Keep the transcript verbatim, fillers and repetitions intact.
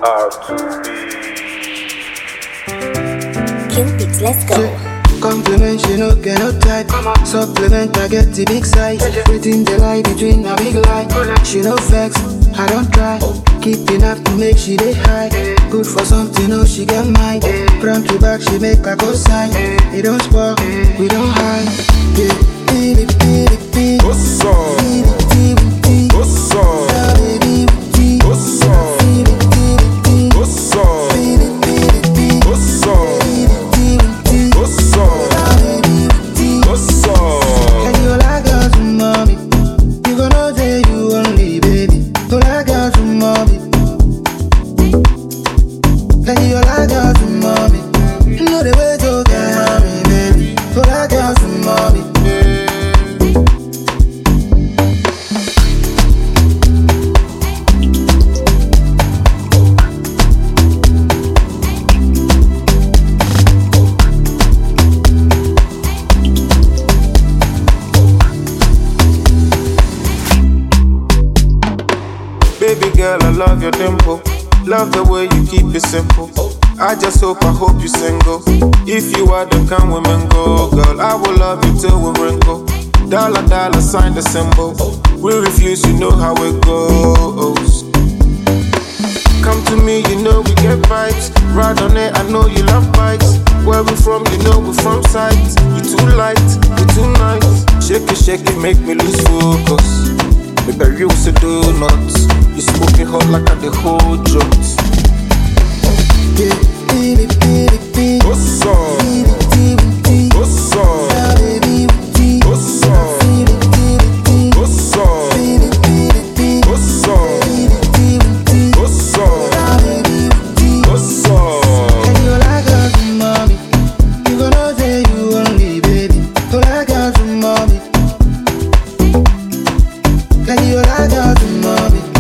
R two B. Cupid, let's go. Compliment, she no get no type. Supplement, I get the big size. Within the lie between a big lie. She no vex, I don't try. Keeping up to make she dey high. Good for something, oh she get mine. Front to back, she make a go sign. It don't spoil, we don't hide. Yeah, beat it, beat it, beat it. What's up? Beat it, beat it, beat it. What's up? Yeah, baby, beat it. What's up? Beat it, beat it, beat it. What's up? Beat it, beat it, beat it. What's up? Beat it, beat it, beat it. What's up? Yeah, baby, beat it. What's up? And you like girl to mommy. You gonna say you only baby. You like girl to mommy. And you like girl to mommy. You know the way to get mommy, baby. You like girl to mommy. Baby girl, I love your tempo. Love the way you keep it simple. I just hope, I hope you single. If you are the kind women go, girl, I will love you till we wrinkle. Dollar, dollar, sign the symbol. We refuse, you know how it goes. Come to me, you know we get vibes. Ride on it, I know you love bikes. Where we from, you know we from sight. You too light, you too nice. Shake it, shake it, make me lose focus. Baby, you say donuts. You smoking hot like I the whole drugs. Yeah, beat it, beat it, beat it. What's up? Beat it, beat it, beat it. What's up? Yeah, baby, beat it. What's up? Beat it, beat it, beat it. What's up? Beat it, beat it, beat it. What's up? Beat it, beat it, beat it. What's up? Yeah, baby, beat it. What's up? And you like girl to mommy. You gonna say you only baby. You like girl to mommy. And you like girl to mommy.